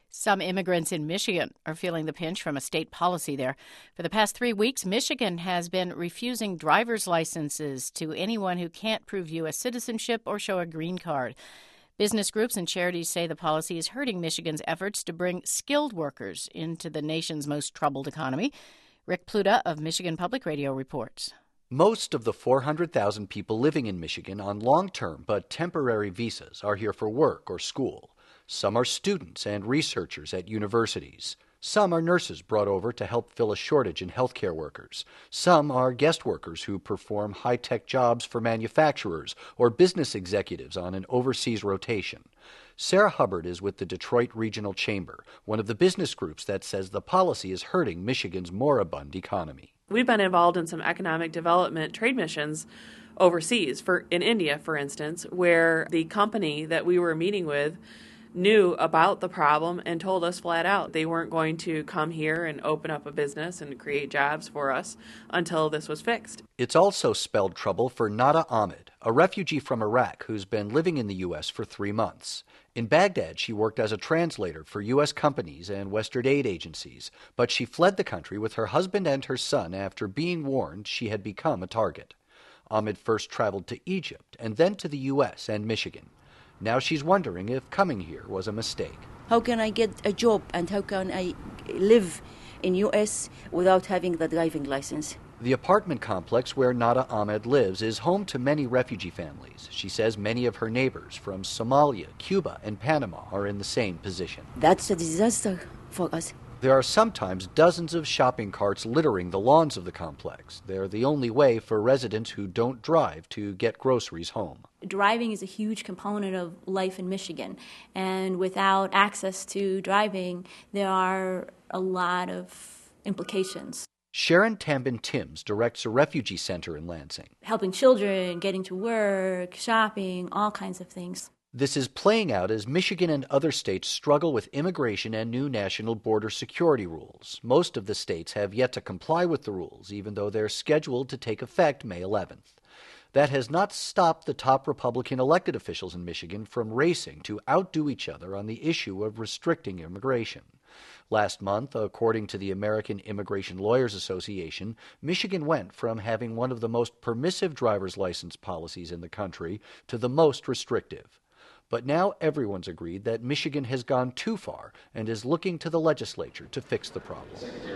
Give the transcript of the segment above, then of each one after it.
Some immigrants in Michigan are feeling the pinch from a state policy there. For the past 3 weeks, Michigan has been refusing driver's licenses to anyone who can't prove U.S. citizenship or show a green card. Business groups and charities say the policy is hurting Michigan's efforts to bring skilled workers into the nation's most troubled economy. Rick Pluta of Michigan Public Radio reports. Most of the 400,000 people living in Michigan on long-term but temporary visas are here for work or school. Some are students and researchers at universities. Some are nurses brought over to help fill a shortage in healthcare workers. Some are guest workers who perform high-tech jobs for manufacturers or business executives on an overseas rotation. Sarah Hubbard is with the Detroit Regional Chamber, one of the business groups that says the policy is hurting Michigan's moribund economy. We've been involved in some economic development trade missions overseas, in India, for instance, where the company that we were meeting with knew about the problem and told us flat out they weren't going to come here and open up a business and create jobs for us until this was fixed. It's also spelled trouble for Nada Ahmed, a refugee from Iraq who's been living in the U.S. for 3 months. In Baghdad, she worked as a translator for U.S. companies and Western aid agencies, but she fled the country with her husband and her son after being warned she had become a target. Ahmed first traveled to Egypt and then to the U.S. and Michigan. Now she's wondering if coming here was a mistake. How can I get a job and how can I live in U.S. without having the driving license? The apartment complex where Nada Ahmed lives is home to many refugee families. She says many of her neighbors from Somalia, Cuba, and Panama are in the same position. That's a disaster for us. There are sometimes dozens of shopping carts littering the lawns of the complex. They're the only way for residents who don't drive to get groceries home. Driving is a huge component of life in Michigan, and without access to driving, there are a lot of implications. Sharon Tambin Timms directs a refugee center in Lansing. Helping children, getting to work, shopping, all kinds of things. This is playing out as Michigan and other states struggle with immigration and new national border security rules. Most of the states have yet to comply with the rules, even though they're scheduled to take effect May 11th. That has not stopped the top Republican elected officials in Michigan from racing to outdo each other on the issue of restricting immigration. Last month, according to the American Immigration Lawyers Association, Michigan went from having one of the most permissive driver's license policies in the country to the most restrictive. But now everyone's agreed that Michigan has gone too far and is looking to the legislature to fix the problem.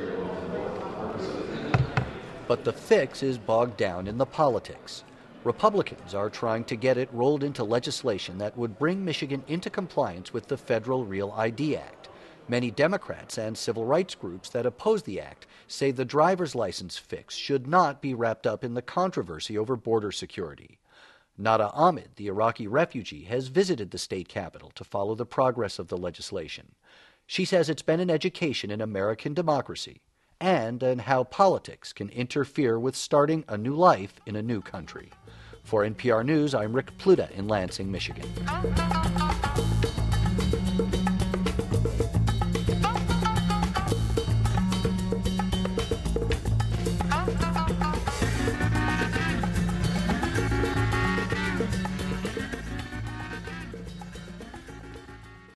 But the fix is bogged down in the politics. Republicans are trying to get it rolled into legislation that would bring Michigan into compliance with the Federal Real ID Act. Many Democrats and civil rights groups that oppose the act say the driver's license fix should not be wrapped up in the controversy over border security. Nada Ahmed, the Iraqi refugee, has visited the state capitol to follow the progress of the legislation. She says it's been an education in American democracy and in how politics can interfere with starting a new life in a new country. For NPR News, I'm Rick Pluta in Lansing, Michigan.